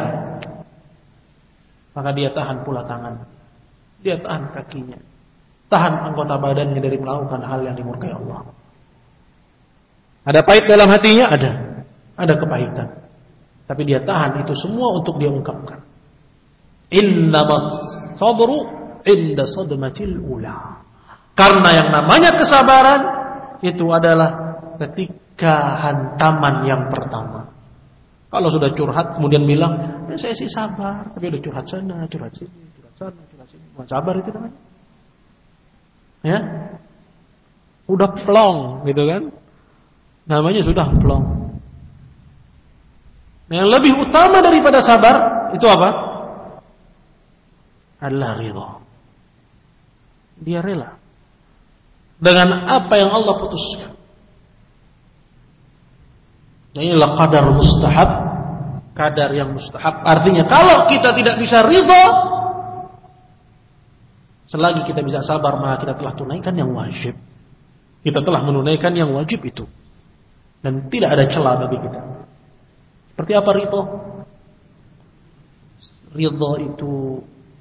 maka dia tahan pula tangan. Dia tahan kakinya, tahan anggota badannya dari melakukan hal yang dimurkai Allah. Ada pahit dalam hatinya? Ada kepahitan. Tapi dia tahan itu semua untuk dia ungkapkan. Innamas sabru inda sadmatil ula. Karena yang namanya kesabaran itu adalah ketika hantaman yang pertama. Kalau sudah curhat kemudian bilang, saya sih sabar, tapi udah curhat sana, curhat sini, curhat sana, curhat sini. Bukan sabar itu namanya. Ya, udah plong gitu kan? Namanya sudah plong. Nah, yang lebih utama daripada sabar itu apa? Adalah ridha. Dia rela dengan apa yang Allah putuskan. Nah, inilah qadar mustahab, kadar yang mustahab. Artinya kalau kita tidak bisa ridha, selagi kita bisa sabar, maka kita telah tunaikan yang wajib. Kita telah menunaikan yang wajib itu. Dan tidak ada celah bagi kita. Seperti apa ridha? Ridha itu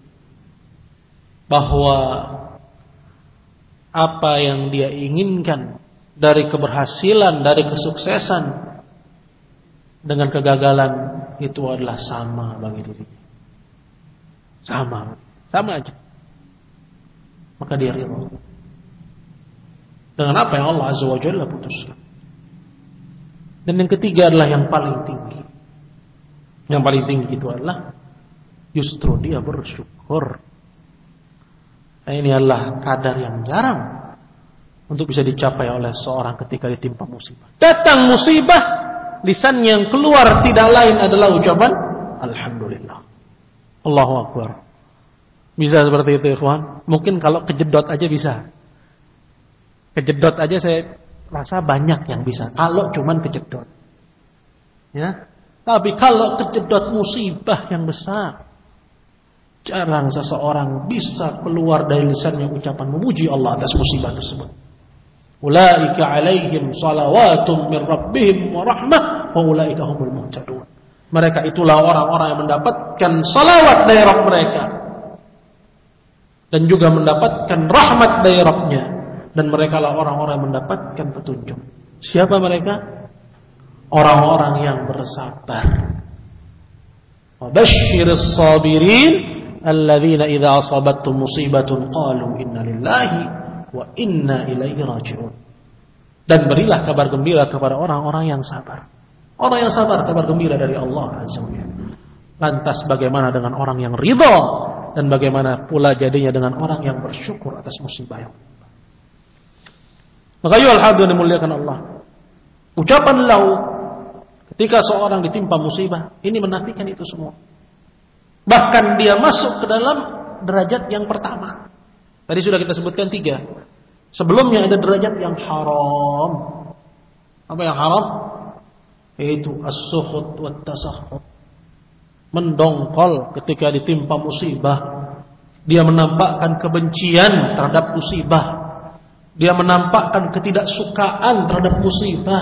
bahwa apa yang dia inginkan dari keberhasilan, dari kesuksesan dengan kegagalan itu adalah sama bagi dirinya. Sama aja. Maka dia ridha dengan apa yang Allah Azza wa Jalla putuskan. Dan yang ketiga adalah yang paling tinggi. Yang paling tinggi itu adalah justru dia bersyukur. Nah, ini adalah kadar yang jarang untuk bisa dicapai oleh seorang ketika ditimpa musibah. Datang musibah, lisan yang keluar tidak lain adalah ucapan alhamdulillah. Allahu Akbar. Bisa seperti itu, ikhwan? Mungkin kalau kejedot aja bisa. Kejedot aja saya rasa banyak yang bisa. Kalau cuman kejedot. Ya. Tapi kalau kejedot musibah yang besar, jarang seseorang bisa keluar dari lisannya ucapan memuji Allah atas musibah tersebut. Ulaika alaihim salawatun min rabbihim wa rahmah wa ulaika humul muhtadun. Mereka itulah orang-orang yang mendapatkan salawat dari Rabb mereka dan juga mendapatkan rahmat dari Rabbnya, dan mereka lah orang-orang yang mendapatkan petunjuk. Siapa mereka? Orang-orang yang bersabar. Wa basyyiris sabirin alladzina idza asabathum musibatun qalu inna lillahi wa inna ilaihi raji'un. Dan berilah kabar gembira kepada orang-orang yang sabar. Orang yang sabar, kabar gembira dari Allah Azza wa Jalla. Lantas bagaimana dengan orang yang ridha, dan bagaimana pula jadinya dengan orang yang bersyukur atas musibah yang menimpa. Maka ayo al-hadirin dimuliakan Allah. Ucapan lau ketika seorang ditimpa musibah ini menafikan itu semua. Bahkan dia masuk ke dalam derajat yang pertama. Tadi sudah kita sebutkan 3. Sebelumnya ada derajat yang haram. Apa yang haram? Yaitu as-sukhut wa tasakhut. Mendongkol ketika ditimpa musibah. Dia menampakkan kebencian terhadap musibah. Dia menampakkan ketidaksukaan terhadap musibah.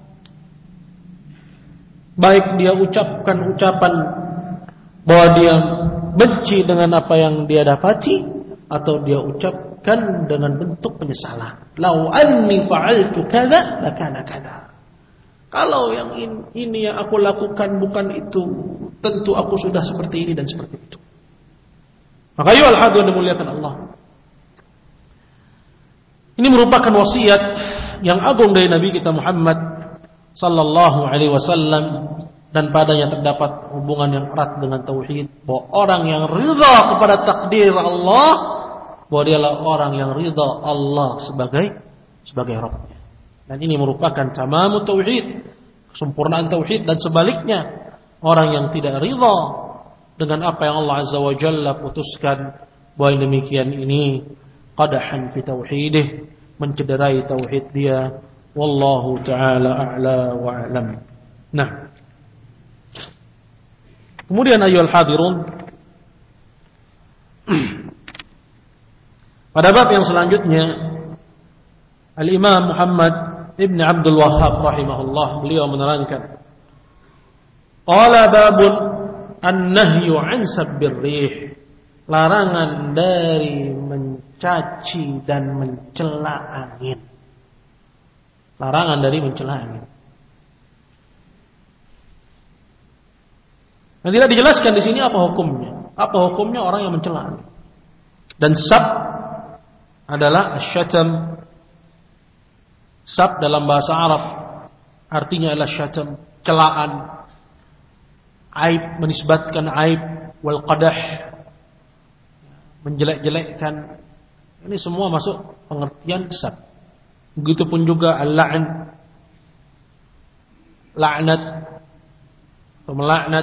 Baik dia ucapkan ucapan bahwa dia benci dengan apa yang dia dapati, atau dia ucapkan dengan bentuk penyesalan. Lau anni fa'altu kadza lakana kadza. Kalau yang ini yang aku lakukan bukan itu, tentu aku sudah seperti ini dan seperti itu. Maka ayo al-hadirin dimuliakan Allah. Ini merupakan wasiat yang agung dari Nabi kita Muhammad sallallahu alaihi wasallam, dan padanya terdapat hubungan yang erat dengan tauhid, bahwa orang yang ridha kepada takdir Allah, bahwa dialah orang yang ridha Allah sebagai Rabbnya. Dan ini merupakan tamamut tauhid, kesempurnaan tauhid. Dan sebaliknya, orang yang tidak ridha dengan apa yang Allah Azza wa Jalla putuskan, bahwa yang demikian ini qadahan fi tauhidih, mencederai tauhid dia. Wallahu ta'ala a'la wa a'lam. Nah, kemudian ayyuhal hadirun, pada bab yang selanjutnya, Al-Imam Muhammad Ibn Abdul Wahhab rahimahullah, beliau menerangkan, qala babun an-nahyu an sabbir rih, larangan dari mencaci dan mencela angin. Larangan dari mencela angin. Dan tidak dijelaskan di sini apa hukumnya. Apa hukumnya orang yang mencela angin. Dan sab adalah asyatam. Sab dalam bahasa Arab artinya adalah syatam, celaan, aib, menisbatkan aib, wal qadah, menjelek-jelekkan. Ini semua masuk pengertian sab. Begitupun juga al-la'n, laknat atau melaknat,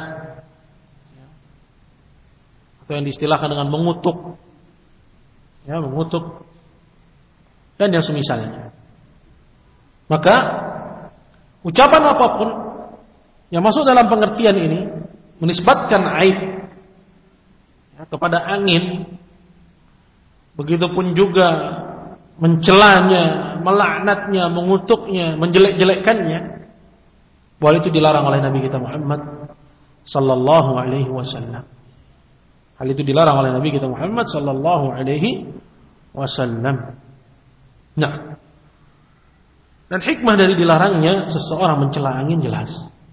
atau yang diistilahkan dengan mengutuk, ya, mengutuk, dan yang semisalnya. Maka ucapan apapun yang masuk dalam pengertian ini menisbatkan aib, ya, kepada angin, begitupun juga mencelanya, melaknatnya, mengutuknya, menjelek-jelekkannya, bahwa itu dilarang oleh Nabi kita Muhammad sallallahu alaihi wasallam. Hal itu dilarang oleh Nabi kita Muhammad sallallahu alaihi wasallam. Nah, dan hikmah dari dilarangnya seseorang mencela angin jelas.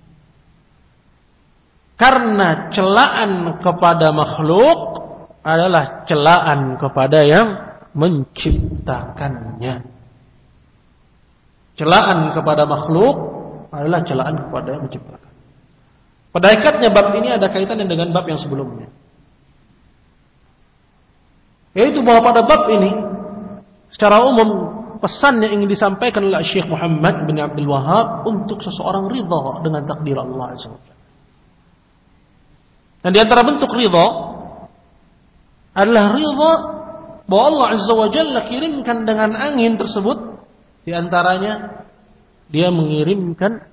Karena celaan kepada makhluk adalah celaan kepada yang menciptakannya. Celaan kepada makhluk adalah celaan kepada yang menciptakan. Pada hakikatnya bab ini ada kaitannya dengan bab yang sebelumnya. Yaitu bahwa pada bab ini secara umum pesan yang ingin disampaikan oleh Syekh Muhammad bin Abdul Wahhab untuk seseorang ridha dengan takdir Allah Azza wa Jalla. Dan di antara bentuk ridha adalah ridha bahwa Allah Azza wa Jalla kirimkan dengan angin tersebut, di antaranya dia mengirimkan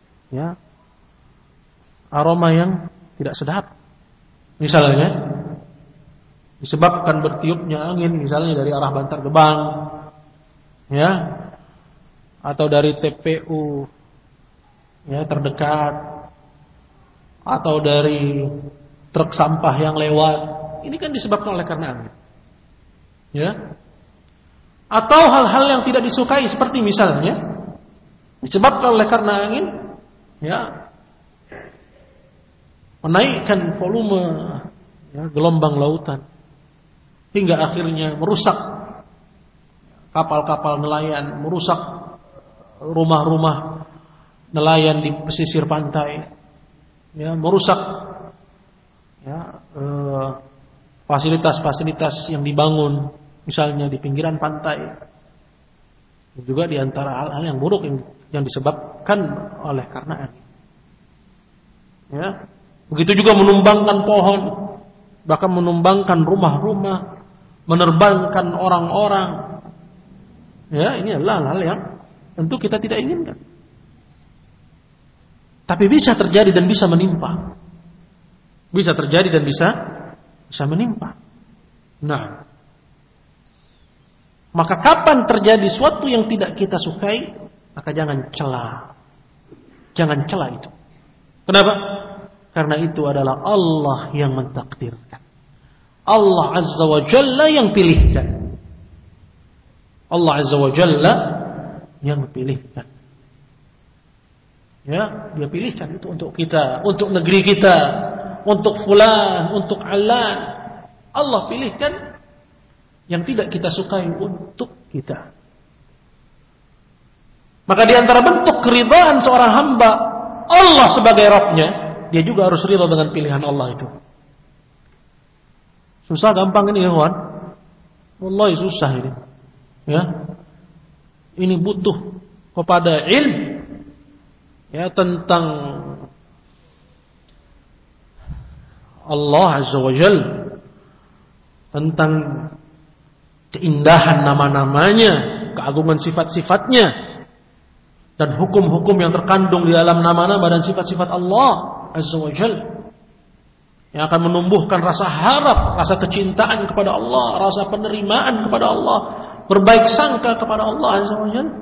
aroma yang tidak sedap. Misalnya disebabkan bertiupnya angin misalnya dari arah Bantar Gebang, atau dari TPU terdekat, atau dari truk sampah yang lewat. Ini kan disebabkan oleh karena angin. Atau hal-hal yang tidak disukai seperti misalnya disebabkan oleh karena angin, menaikkan volume gelombang lautan hingga akhirnya merusak kapal-kapal nelayan, merusak rumah-rumah nelayan di pesisir pantai, merusak fasilitas-fasilitas yang dibangun misalnya di pinggiran pantai. Juga di antara hal-hal yang buruk yang disebabkan oleh karena angin. Begitu juga menumbangkan pohon, bahkan menumbangkan rumah-rumah, menerbangkan orang-orang. Ini adalah hal yang tentu kita tidak inginkan. Tapi bisa terjadi dan bisa menimpa. Bisa terjadi dan bisa menimpa. Nah, maka kapan terjadi sesuatu yang tidak kita sukai, maka jangan cela. Jangan cela itu. Kenapa? Karena itu adalah Allah yang mentakdirkan. Allah Azza wa Jalla yang pilihkan. Allah Azza wa Jalla yang pilihkan. Dia pilihkan itu untuk kita, untuk negeri kita, untuk fulan, untuk alan. Allah pilihkan yang tidak kita sukai untuk kita. Maka di antara bentuk keridhaan seorang hamba Allah sebagai Rabbnya, dia juga harus ridha dengan pilihan Allah itu. Susah gampang ini, kawan. Wallahi susah ini. Ini butuh kepada ilmu tentang Allah Azza wa Jalla, tentang keindahan nama-namanya, keagungan sifat-sifatnya, dan hukum-hukum yang terkandung di dalam nama-nama dan sifat-sifat Allah Azza wa Jalla, yang akan menumbuhkan rasa harap, rasa kecintaan kepada Allah, rasa penerimaan kepada Allah, berbaik sangka kepada Allah Azza wa Jalla.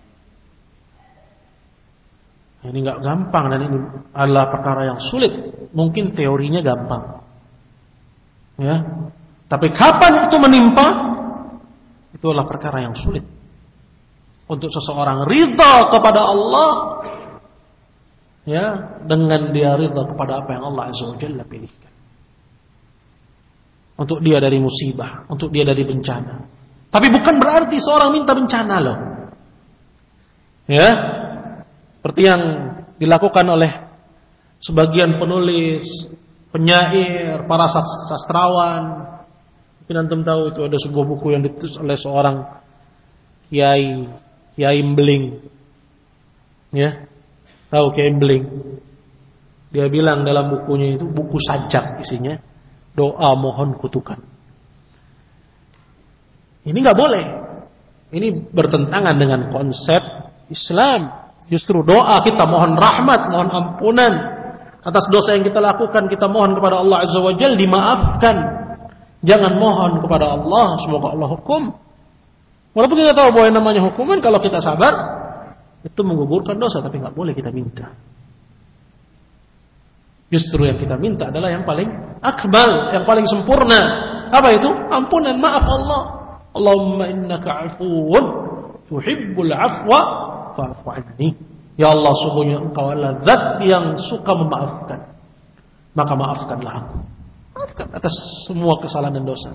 Ini enggak gampang dan ini adalah perkara yang sulit. Mungkin teorinya gampang. Tapi kapan itu menimpa? Itu adalah perkara yang sulit. Untuk seseorang ridha kepada Allah, dengan dia ridha kepada apa yang Allah Azza wa Jalla pilihkan. Untuk dia dari musibah, untuk dia dari bencana. Tapi bukan berarti seorang minta bencana loh. Seperti yang dilakukan oleh sebagian penulis, penyair, para sastrawan. Mungkin antum tahu itu ada sebuah buku yang ditulis oleh seorang Kiai Mbeling. Tahu Kiai Mbeling? Dia bilang dalam bukunya itu, buku sajak isinya, doa mohon kutukan. Ini enggak boleh. Ini bertentangan dengan konsep Islam. Justru doa kita mohon rahmat, mohon ampunan atas dosa yang kita lakukan, kita mohon kepada Allah Azza wa Jalla dimaafkan. Jangan mohon kepada Allah semoga Allah hukum. Walaupun kita tahu bahwa yang namanya hukuman, kalau kita sabar itu menggugurkan dosa, tapi enggak boleh kita minta. Justru yang kita minta adalah yang paling akmal, yang paling sempurna. Apa itu? Ampunan, maaf Allah. Allahumma innaka afuwun tuhibbul afwa fa'fu anni. Ya Allah, sungguhnya Engkau adalah zat yang suka memaafkan, maka maafkanlah aku. Maafkan atas semua kesalahan dan dosa.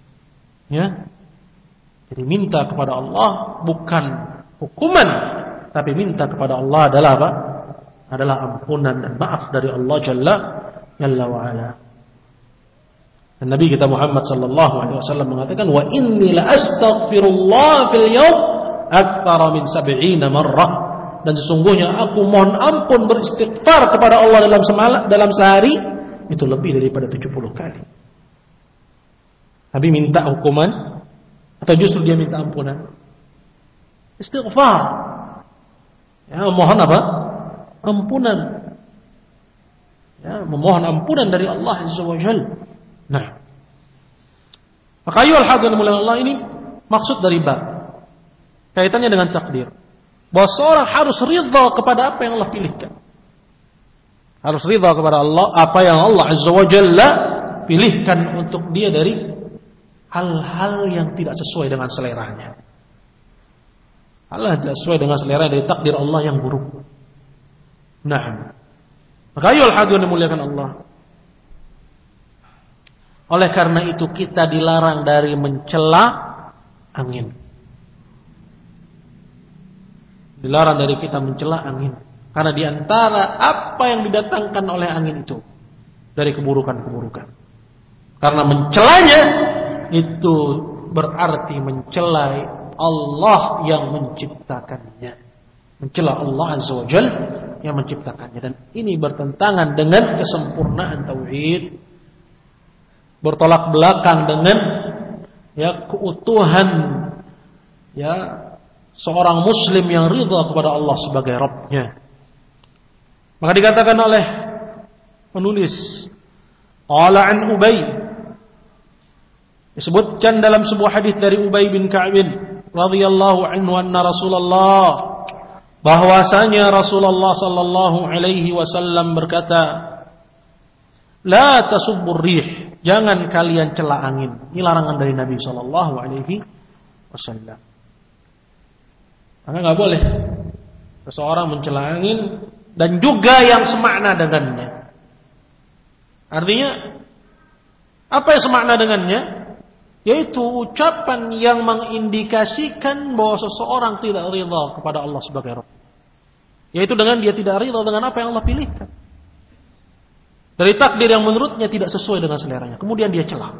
Jadi minta kepada Allah bukan hukuman, tapi minta kepada Allah adalah apa? Adalah ampunan dan maaf dari Allah Jalla wa Ala. Dan Nabi kita Muhammad sallallahu alaihi wasallam mengatakan, "Wa inni la astaghfirullah fil yawm aktsara min 70 marrah." Dan sesungguhnya aku mohon ampun beristighfar kepada Allah dalam sehari itu lebih daripada 70 kali. Nabi minta hukuman atau justru dia minta ampunan? Istighfar. Ya, memohon apa? Ampunan. Ya, memohon ampunan dari Allah Azza wa Jalla. Nah, maka ayyuhal hadirin Allah, ini maksud dari bab kaitannya dengan takdir. Bahwa seorang harus ridha kepada apa yang Allah pilihkan. Harus ridha kepada Allah apa yang Allah Azza wa Jalla pilihkan untuk dia dari hal-hal yang tidak sesuai dengan seleranya. Hal-hal tidak sesuai dengan selera dari takdir Allah yang buruk. Nah, maka ayyuhal hadirin dimuliakan Allah. Oleh karena itu kita dilarang dari mencela angin. Dilarang dari kita mencela angin. Karena diantara apa yang didatangkan oleh angin itu dari keburukan-keburukan. Karena mencelanya itu berarti mencela Allah yang menciptakannya. Mencela Allah Azza wa Jalla yang menciptakannya. Dan ini bertentangan dengan kesempurnaan tauhid. Bertolak belakang dengan keutuhan seorang muslim yang ridha kepada Allah sebagai Rabb-nya. Maka dikatakan oleh penulis, qala an Ubay, disebutkan dalam sebuah hadis dari Ubay bin Ka'b radhiyallahu anhu anna Rasulullah, bahwasanya Rasulullah sallallahu alaihi wasallam berkata, la tasubbur rih, jangan kalian cela angin. Ini larangan dari Nabi sallallahu alaihi wasallam. Maka enggak boleh seseorang mencela angin dan juga yang semakna dengannya. Artinya apa yang semakna dengannya? Yaitu ucapan yang mengindikasikan bahwa seseorang tidak ridha kepada Allah sebagai Rabb. Yaitu dengan dia tidak ridha dengan apa yang Allah pilihkan. Dari takdir yang menurutnya tidak sesuai dengan seleranya. Kemudian dia celah.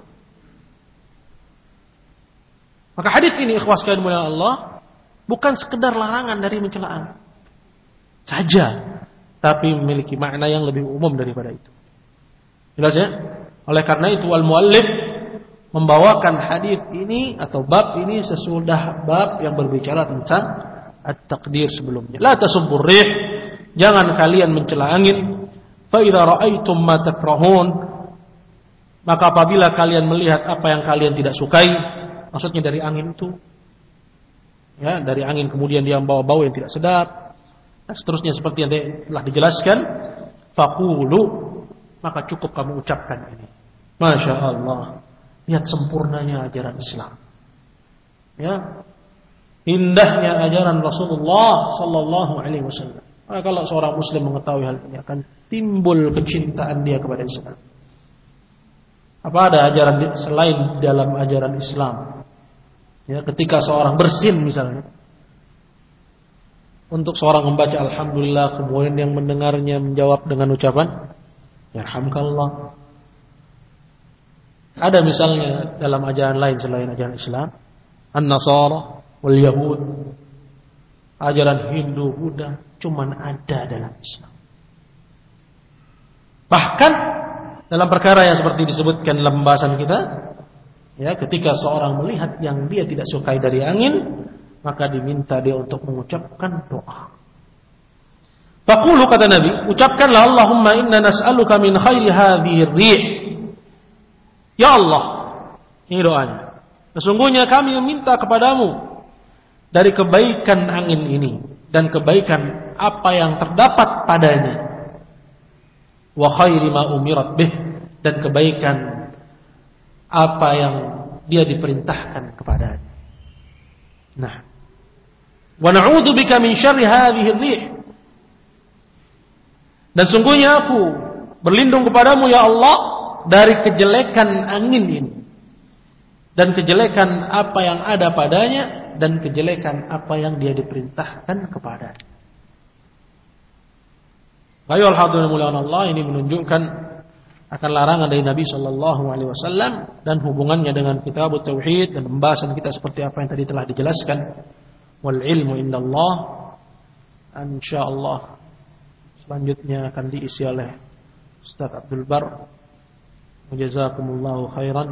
Maka hadis ini ikhwas sekalian mulia Allah bukan sekedar larangan dari mencelaan saja, tapi memiliki makna yang lebih umum daripada itu. Jelas ya? Oleh karena itu al-muallif membawakan hadis ini atau bab ini sesudah bab yang berbicara tentang at-taqdir sebelumnya. La tasubbur rih, jangan kalian mencela angin. Fa idza ra'aitum ma takrahun, maka apabila kalian melihat apa yang kalian tidak sukai, maksudnya dari angin itu, dari angin kemudian dia membawa bau yang tidak sedap, dan seterusnya seperti yang telah dijelaskan, faqulu, maka cukup kamu ucapkan ini. Masya Allah, lihat sempurnanya ajaran Islam, indahnya ajaran Rasulullah Sallallahu Alaihi Wasallam. Maka kalau seorang muslim mengetahui hal ini akan timbul kecintaan dia kepada Islam. Apa ada ajaran selain dalam ajaran Islam? Ketika seorang bersin misalnya, untuk seorang membaca alhamdulillah, kemudian yang mendengarnya menjawab dengan ucapan yarhamkallah. Ada misalnya dalam ajaran lain selain ajaran Islam, an-Nasara wal Yahud, ajaran Hindu, Buddha, cuman ada dalam Islam. Bahkan dalam perkara yang seperti disebutkan dalam pembahasan kita, ketika seorang melihat yang dia tidak sukai dari angin, maka diminta dia untuk mengucapkan doa. Faqulu, kata Nabi, ucapkanlah Allahumma inna nas'aluka min khairi hadhihi ar-rih. Ya Allah, ini doanya. Sesungguhnya kami meminta kepadamu dari kebaikan angin ini dan kebaikan apa yang terdapat padanya, wa khairi ma umirat bih, dan kebaikan apa yang dia diperintahkan kepadanya. Nah, wa na'udzu bika min syarri hadhihi ar-rih, dan sungguhnya aku berlindung kepadamu ya Allah dari kejelekan angin ini dan kejelekan apa yang ada padanya dan kejelekan apa yang dia diperintahkan kepadanya. Ayo hadirin muliaan Allah, ini menunjukkan akan larangan dari Nabi Shallallahu Alaihi Wasallam dan hubungannya dengan kitab tauhid dan pembahasan kita seperti apa yang tadi telah dijelaskan. Wal ilmu indallah. Insyaallah selanjutnya akan diisi oleh Ustaz Abdul Bar. Jazakumullahu khairan.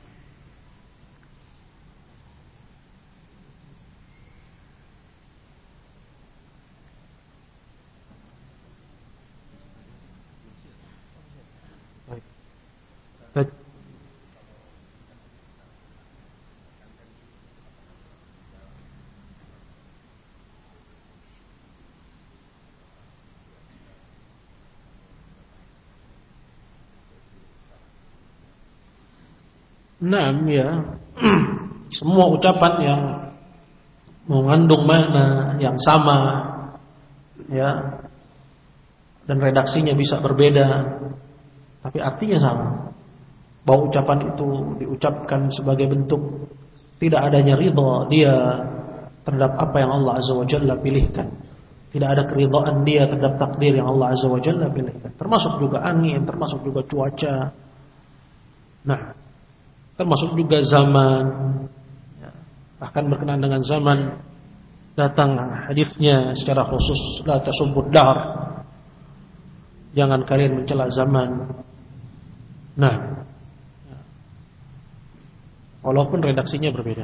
Nah, ya. Semua ucapan yang mengandung makna yang sama, ya, dan redaksinya bisa berbeda, tapi artinya sama. Bahwa ucapan itu diucapkan sebagai bentuk tidak adanya ridha dia terhadap apa yang Allah Azza wa Jalla pilihkan. Tidak ada keridhaan dia terhadap takdir yang Allah Azza wa Jalla pilihkan. Termasuk juga angin, termasuk juga cuaca. Nah, termasuk juga zaman, ya, bahkan berkenaan dengan zaman datang hadisnya secara khusus, la tasubbud dahr, jangan kalian mencela zaman. Nah, walaupun redaksinya berbeda.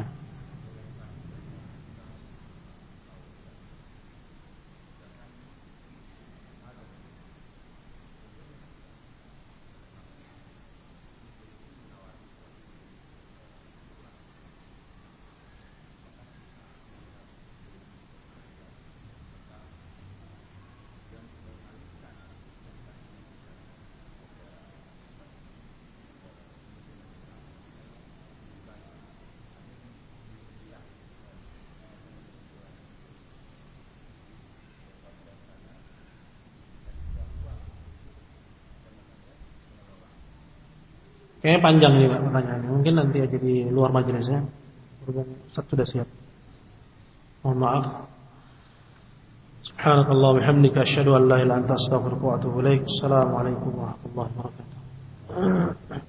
Kayaknya panjang nih Pak pertanyaannya. Mungkin nanti aja di luar majelisnya. Berhubung Ustaz sudah siap. Mohon maaf. Subhanakallah wa bihamdika asyhadu an la ilaha illa anta astaghfiruka wa atubu ilaik. Assalamualaikum warahmatullahi wabarakatuh.